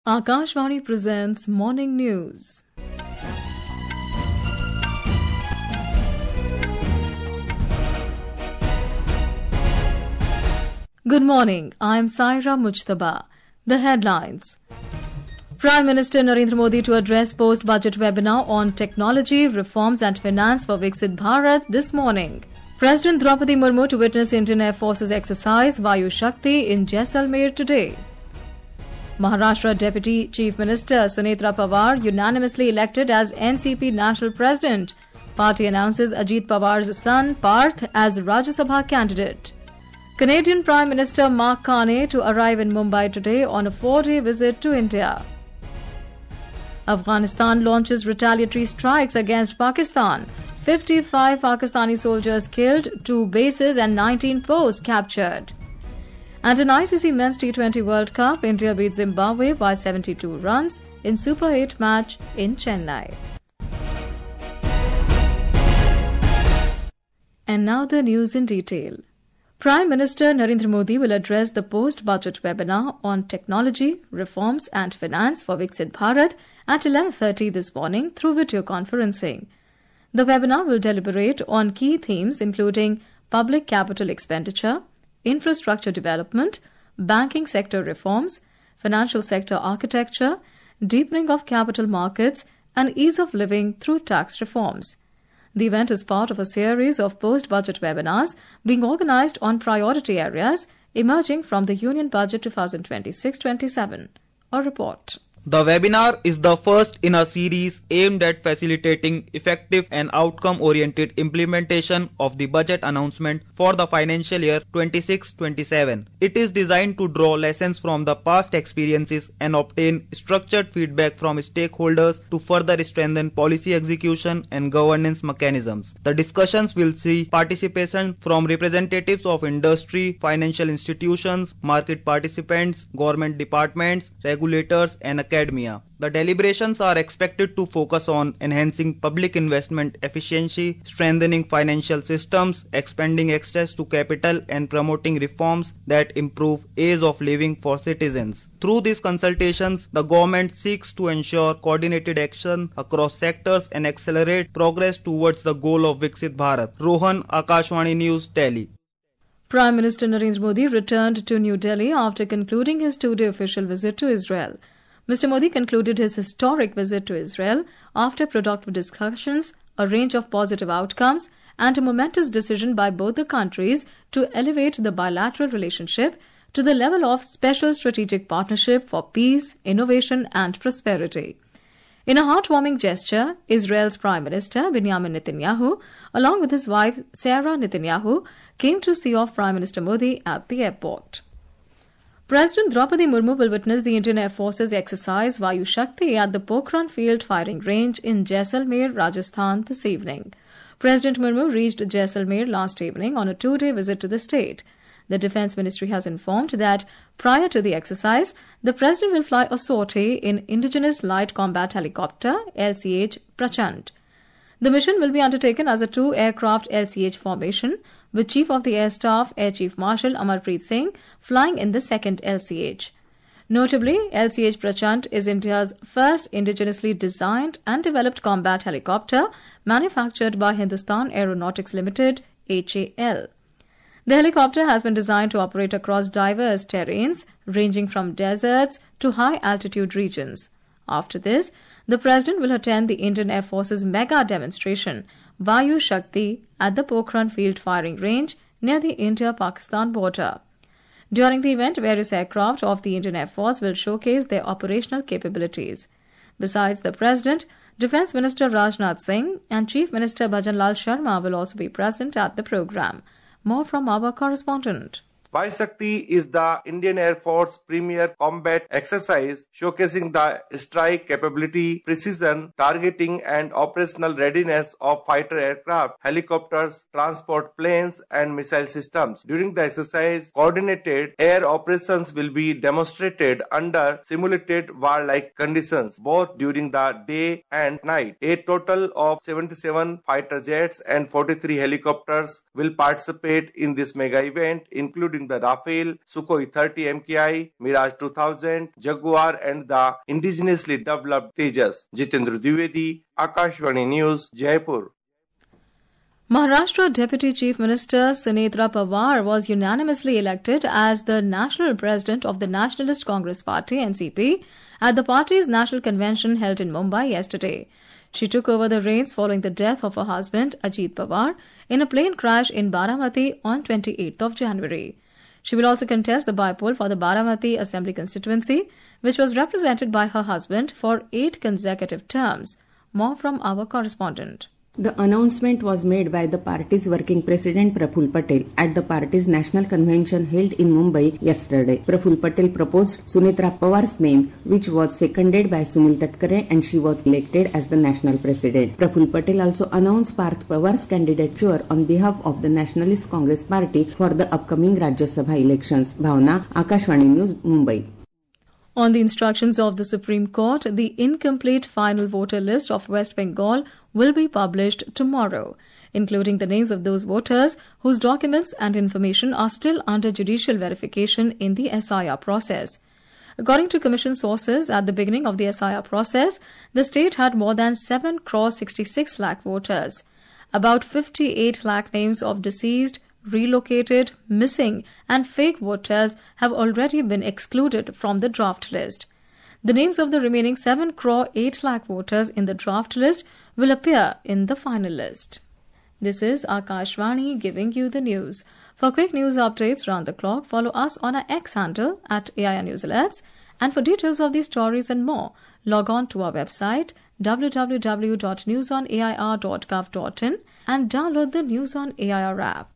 Akashvani presents Morning News. Good morning, I am Saira Mujtaba. The headlines. Prime Minister Narendra Modi to address post-budget webinar on technology, reforms and finance for Viksit Bharat this morning. President Draupadi Murmu to witness Indian Air Force's exercise Vayu Shakti in Jaisalmer today. Maharashtra Deputy Chief Minister Sunetra Pawar unanimously elected as NCP National President. Party announces Ajit Pawar's son Parth as Rajya Sabha candidate. Canadian Prime Minister Mark Carney to arrive in Mumbai today on a 4-day visit to India. Afghanistan launches retaliatory strikes against Pakistan. 55 Pakistani soldiers killed, 2 bases and 19 posts captured. And in ICC Men's T20 World Cup, India beat Zimbabwe by 72 runs in Super 8 match in Chennai. And now the news in detail. Prime Minister Narendra Modi will address the post-budget webinar on technology, reforms and finance for Viksit Bharat at 11:30 this morning through video conferencing. The webinar will deliberate on key themes including public capital expenditure, infrastructure development, banking sector reforms, financial sector architecture, deepening of capital markets, and ease of living through tax reforms. The event is part of a series of post-budget webinars being organized on priority areas emerging from the Union Budget 2026-27. A report. The webinar is the first in a series aimed at facilitating effective and outcome-oriented implementation of the budget announcement for the financial year 26-27. It is designed to draw lessons from the past experiences and obtain structured feedback from stakeholders to further strengthen policy execution and governance mechanisms. The discussions will see participation from representatives of industry, financial institutions, market participants, government departments, regulators, and academia. The deliberations are expected to focus on enhancing public investment efficiency, strengthening financial systems, expanding access to capital, and promoting reforms that improve ease of living for citizens. Through these consultations, the government seeks to ensure coordinated action across sectors and accelerate progress towards the goal of Viksit Bharat. Rohan, Akashvani News, Delhi. Prime Minister Narendra Modi returned to New Delhi after concluding his 2-day official visit to Israel. Mr. Modi concluded his historic visit to Israel after productive discussions, a range of positive outcomes, and a momentous decision by both the countries to elevate the bilateral relationship to the level of special strategic partnership for peace, innovation, and prosperity. In a heartwarming gesture, Israel's Prime Minister Benjamin Netanyahu, along with his wife Sarah Netanyahu, came to see off Prime Minister Modi at the airport. President Draupadi Murmu will witness the Indian Air Force's exercise Vayu Shakti at the Pokhran Field Firing Range in Jaisalmer, Rajasthan this evening. President Murmu reached Jaisalmer last evening on a 2-day visit to the state. The Defence Ministry has informed that prior to the exercise, the President will fly a sortie in Indigenous Light Combat Helicopter LCH Prachand. The mission will be undertaken as a 2-aircraft LCH formation, with Chief of the Air Staff Air Chief Marshal Amarpreet Singh flying in the second LCH. Notably, LCH Prachand is India's first indigenously designed and developed combat helicopter manufactured by Hindustan Aeronautics Limited, HAL. The helicopter has been designed to operate across diverse terrains, ranging from deserts to high-altitude regions. After this, the President will attend the Indian Air Force's mega demonstration, Vayu Shakti, at the Pokhran Field Firing Range near the India-Pakistan border. During the event, various aircraft of the Indian Air Force will showcase their operational capabilities. Besides the President, Defence Minister Rajnath Singh and Chief Minister Bhajan Lal Sharma will also be present at the program. More from our correspondent. Vayu Shakti is the Indian Air Force premier combat exercise showcasing the strike capability, precision, targeting and operational readiness of fighter aircraft, helicopters, transport planes and missile systems. During the exercise, coordinated air operations will be demonstrated under simulated war-like conditions, both during the day and night. A total of 77 fighter jets and 43 helicopters will participate in this mega event, including including the Rafale, Sukhoi 30 MKI, Mirage 2000, Jaguar and the indigenously developed Tejas. Jitendra Dwivedi, Akashvani News, Jaipur. Maharashtra Deputy Chief Minister Sunetra Pawar was unanimously elected as the National President of the Nationalist Congress Party (NCP) at the party's national convention held in Mumbai yesterday. She took over the reins following the death of her husband Ajit Pawar in a plane crash in Baramati on 28th of January. She will also contest the bypoll for the Baramati Assembly constituency, which was represented by her husband for 8 consecutive terms. More from our correspondent. The announcement was made by the party's working president Praful Patel at the party's national convention held in Mumbai yesterday. Praful Patel proposed Sunetra Pawar's name, which was seconded by Sunil Tatkare, and she was elected as the national president. Praful Patel also announced Parth Pawar's candidature on behalf of the Nationalist Congress Party for the upcoming Rajya Sabha elections. Bhavna, Akashvani News, Mumbai. On the instructions of the Supreme Court, the incomplete final voter list of West Bengal will be published tomorrow, including the names of those voters whose documents and information are still under judicial verification in the SIR process. According to Commission sources, at the beginning of the SIR process, the state had more than 7 crore 66 lakh voters. About 58 lakh names of deceased, relocated, missing and fake voters have already been excluded from the draft list. The names of the remaining 7 crore 8 lakh voters in the draft list will appear in the final list. This is Akashvani giving you the news. For quick news updates round the clock, follow us on our X handle at AIR News Alerts, and for details of these stories and more, log on to our website www.newsonair.gov.in and download the News on AIR app.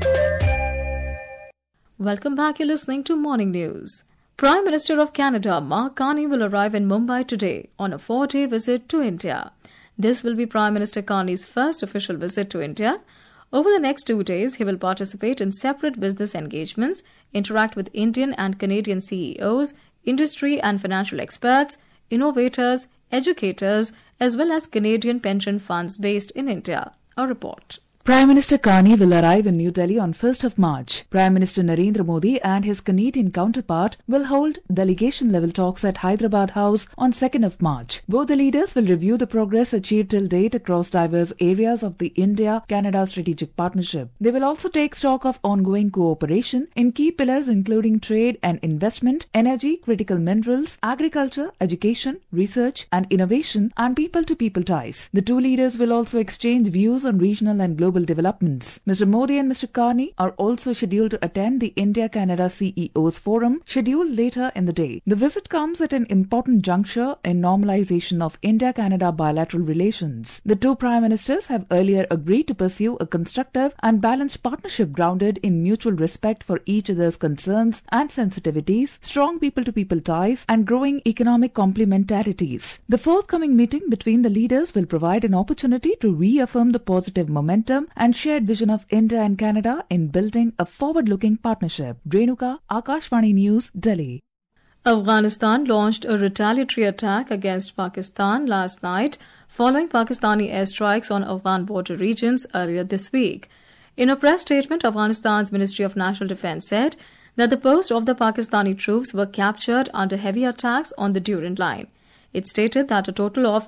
Welcome back. You're listening to Morning News. Prime Minister of Canada, Mark Carney, will arrive in Mumbai today on a 4-day visit to India. This will be Prime Minister Carney's first official visit to India. Over the next 2 days, he will participate in separate business engagements, interact with Indian and Canadian CEOs, industry and financial experts, innovators, educators, as well as Canadian pension funds based in India. A report. Prime Minister Carney will arrive in New Delhi on 1st of March. Prime Minister Narendra Modi and his Canadian counterpart will hold delegation-level talks at Hyderabad House on 2nd of March. Both the leaders will review the progress achieved till date across diverse areas of the India-Canada strategic partnership. They will also take stock of ongoing cooperation in key pillars including trade and investment, energy, critical minerals, agriculture, education, research and innovation, and people-to-people ties. The two leaders will also exchange views on regional and global developments. Mr. Modi and Mr. Carney are also scheduled to attend the India-Canada CEOs Forum scheduled later in the day. The visit comes at an important juncture in normalization of India-Canada bilateral relations. The two prime ministers have earlier agreed to pursue a constructive and balanced partnership grounded in mutual respect for each other's concerns and sensitivities, strong people-to-people ties, and growing economic complementarities. The forthcoming meeting between the leaders will provide an opportunity to reaffirm the positive momentum and shared vision of India and Canada in building a forward-looking partnership. Renuka, Akashvani News, Delhi. Afghanistan launched a retaliatory attack against Pakistan last night following Pakistani airstrikes on Afghan border regions earlier this week. In a press statement, Afghanistan's Ministry of National Defense said that the posts of the Pakistani troops were captured under heavy attacks on the Durand Line. It stated that a total of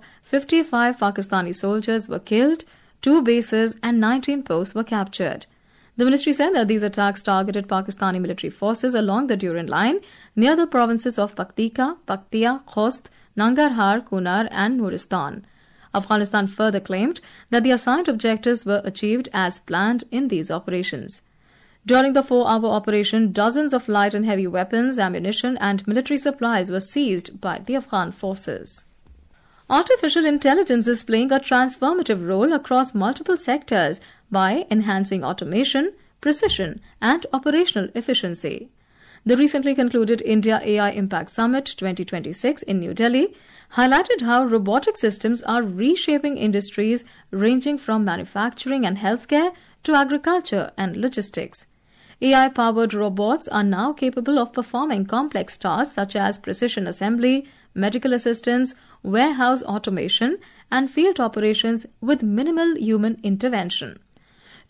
55 Pakistani soldiers were killed, 2 bases and 19 posts were captured. The ministry said that these attacks targeted Pakistani military forces along the Durand Line near the provinces of Paktika, Paktia, Khost, Nangarhar, Kunar and Nuristan. Afghanistan further claimed that the assigned objectives were achieved as planned in these operations. During the 4-hour operation, dozens of light and heavy weapons, ammunition and military supplies were seized by the Afghan forces. Artificial intelligence is playing a transformative role across multiple sectors by enhancing automation, precision, and operational efficiency. The recently concluded India AI Impact Summit 2026 in New Delhi highlighted how robotic systems are reshaping industries ranging from manufacturing and healthcare to agriculture and logistics. AI-powered robots are now capable of performing complex tasks such as precision assembly, medical assistance, warehouse automation, and field operations with minimal human intervention.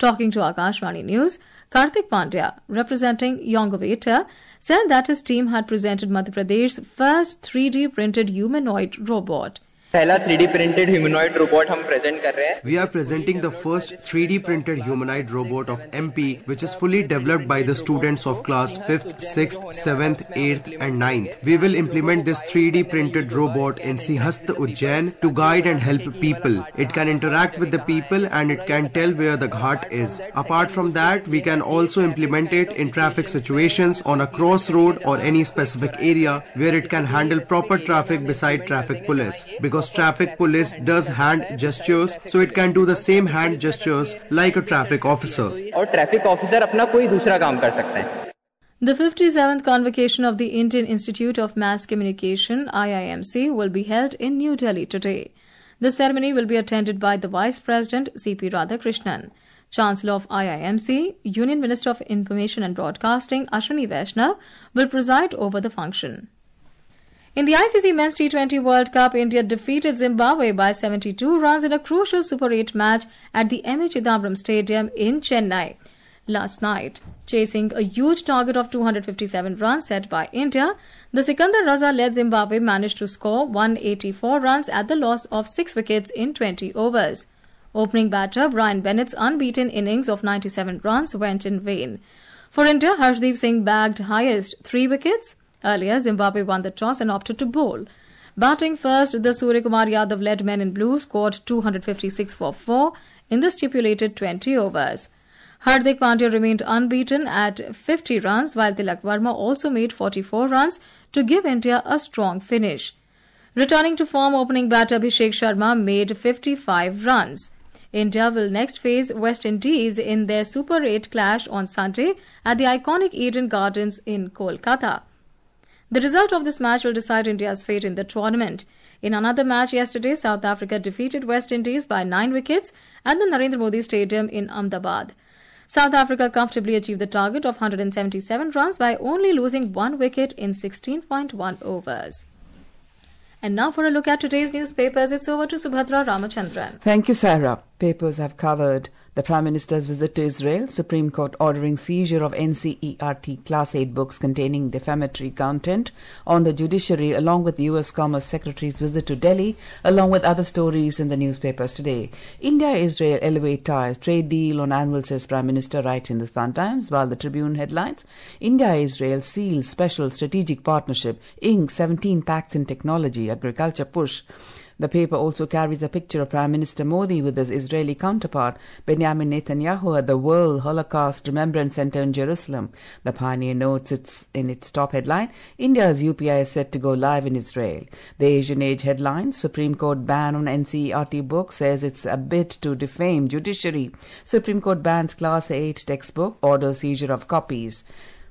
Talking to Akashvani News, Karthik Pandya, representing Yongaveta, said that his team had presented Madhya Pradesh's first 3D printed humanoid robot. पहला 3D printed humanoid robot हम present कर रहे हैं. We are presenting the first 3D printed humanoid robot of MP, which is fully developed by the students of class 5th, 6th, 7th, 8th and 9th. We will implement this 3D printed robot in Sihast Ujjain to guide and help people. It can interact with the people and it can tell where the ghat is. Apart from that, we can also implement it in traffic situations on a crossroad or any specific area where it can handle proper traffic beside traffic police. Because traffic police does hand gestures, so it can do the same hand gestures like a traffic officer. और traffic officer अपना कोई दूसरा काम कर सकता है. The 57th convocation of the Indian Institute of Mass Communication (IIMC) will be held in New Delhi today. The ceremony will be attended by the Vice President C.P. Radhakrishnan. Chancellor of IIMC, Union Minister of Information and Broadcasting Ashwini Vaishnaw will preside over the function. In the ICC Men's T20 World Cup, India defeated Zimbabwe by 72 runs in a crucial Super 8 match at the M.A. Chidambaram Stadium in Chennai last night. Chasing a huge target of 257 runs set by India, the Sikandar Raza-led Zimbabwe managed to score 184 runs at the loss of 6 wickets in 20 overs. Opening batter Brian Bennett's unbeaten innings of 97 runs went in vain. For India, Harshdeep Singh bagged highest 3 wickets. Earlier, Zimbabwe won the toss and opted to bowl. Batting first, the Surya Kumar Yadav-led men in blue scored 256 for 4 in the stipulated 20 overs. Hardik Pandya remained unbeaten at 50 runs, while Tilak Verma also made 44 runs to give India a strong finish. Returning to form, opening batter Abhishek Sharma made 55 runs. India will next face West Indies in their Super 8 clash on Sunday at the iconic Eden Gardens in Kolkata. The result of this match will decide India's fate in the tournament. In another match yesterday, South Africa defeated West Indies by 9 wickets at the Narendra Modi Stadium in Ahmedabad. South Africa comfortably achieved the target of 177 runs by only losing 1 wicket in 16.1 overs. And now for a look at today's newspapers, it's over to Subhadra Ramachandran. Thank you, Sarah. Papers have covered the Prime Minister's visit to Israel, Supreme Court ordering seizure of NCERT Class 8 books containing defamatory content on the judiciary, along with U.S. Commerce Secretary's visit to Delhi, along with other stories in the newspapers today. India-Israel elevate ties, trade deal on anvil, says Prime Minister, writes Hindustan Times, while the Tribune headlines, India-Israel seals special strategic partnership, inks 17 pacts in technology, agriculture push. The paper also carries a picture of Prime Minister Modi with his Israeli counterpart Benjamin Netanyahu at the World Holocaust Remembrance Center in Jerusalem. The Pioneer notes in its top headline, India's UPI is set to go live in Israel. The Asian Age headline, Supreme Court ban on NCERT book, says it's a bid to defame judiciary. Supreme Court bans Class 8 textbook, orders seizure of copies.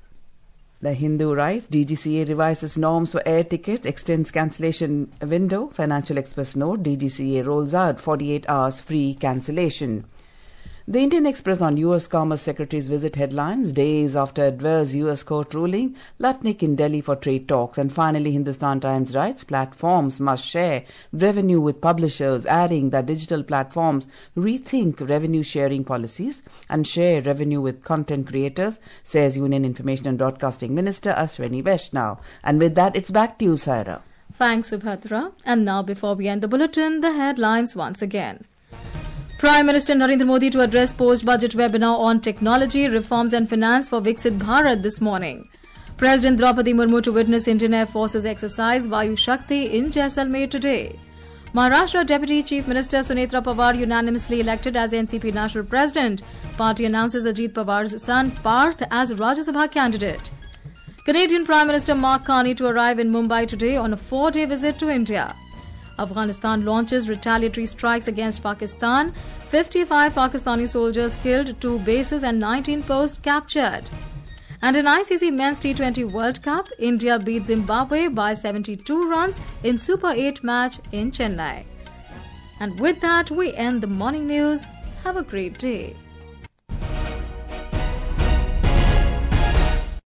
The Hindu writes, DGCA revises norms for air tickets, extends cancellation window. Financial Express note, DGCA rolls out 48 hours free cancellation. The Indian Express on U.S. Commerce Secretary's visit headlines, days after adverse U.S. court ruling, Lutnick in Delhi for trade talks. And finally, Hindustan Times writes, platforms must share revenue with publishers, adding that digital platforms rethink revenue sharing policies and share revenue with content creators, says Union Information and Broadcasting Minister Ashwini Vaishnaw. And with that, it's back to you, Saira. Thanks, Subhadra. And now, before we end the bulletin, the headlines once again. Prime Minister Narendra Modi to address post-budget webinar on technology, reforms and finance for Viksit Bharat this morning. President Draupadi Murmu to witness Indian Air Force's exercise Vayu Shakti in Jaisalmer today. Maharashtra Deputy Chief Minister Sunetra Pawar unanimously elected as NCP National President. Party announces Ajit Pawar's son Parth as Rajya Sabha candidate. Canadian Prime Minister Mark Carney to arrive in Mumbai today on a 4-day visit to India. Afghanistan launches retaliatory strikes against Pakistan. 55 Pakistani soldiers killed, 2 bases and 19 posts captured. And in ICC Men's T20 World Cup, India beat Zimbabwe by 72 runs in Super 8 match in Chennai. And with that, we end the morning news. Have a great day.